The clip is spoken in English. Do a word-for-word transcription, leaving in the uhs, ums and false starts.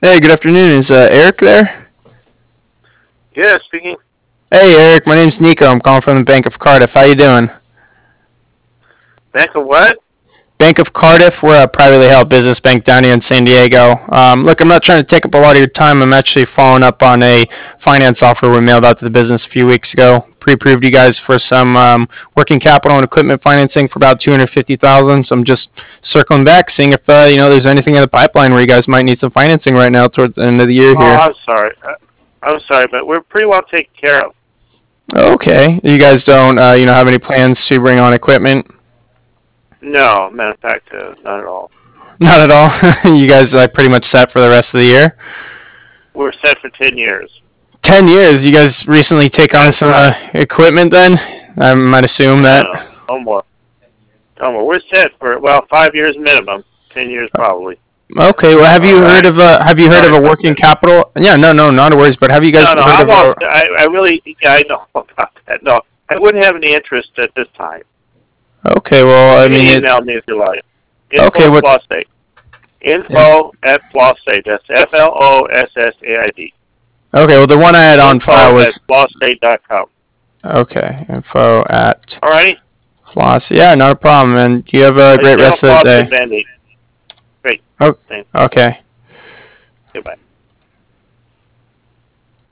Hey, good afternoon. Is uh, Eric there? Yeah, speaking. Hey, Eric. My name's Nico. I'm calling from the Bank of Cardiff. How you doing? Back of what? Bank of Cardiff. We're a privately held business bank down here in San Diego. Um, look, I'm not trying to take up a lot of your time. I'm actually following up on a finance offer we mailed out to the business a few weeks ago. Pre-approved you guys for some um, working capital and equipment financing for about two hundred fifty thousand dollars. So I'm just circling back, seeing if uh, you know there's anything in the pipeline where you guys might need some financing right now towards the end of the year Oh, here. I'm sorry. Uh, I'm sorry, but we're pretty well taken care of. Okay. You guys don't uh, you know have any plans to bring on equipment? No, matter of fact, uh, not at all. Not at all. You guys are pretty much set for the rest of the year. We're set for ten years. Ten years. You guys recently take on That's some right. uh, equipment, then I might assume No, that. no, no more. No more. We're set for well five years minimum. Ten years probably. Okay. Well, have All you heard right. of a have you heard of Sorry a about working that. capital? Yeah. No. No. Not a worries. But have you guys No, no, heard I of a? won't. I, I really, yeah, I know about that. No, I wouldn't have any interest at this time. Okay. Well, I You mean can it. email me if you like. Okay. Info at What? Flossate. Info at Flossate. That's F L O S S A I D. Okay. Well, the one I had on file Info at was flossate dot com. okay. Info at Alrighty? floss. Yeah. Not a problem. And you have a I great still rest of the floss day. and band-aid. Great. Oh. Thanks. Okay. Goodbye.